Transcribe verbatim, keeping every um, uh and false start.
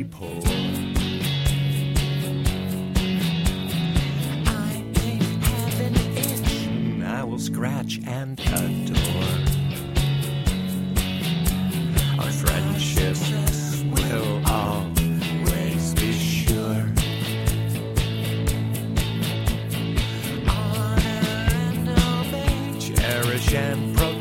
poor. I ain't having itch. I will scratch and adore. Our friendship will always be sure. Honor and obey. Cherish and protect.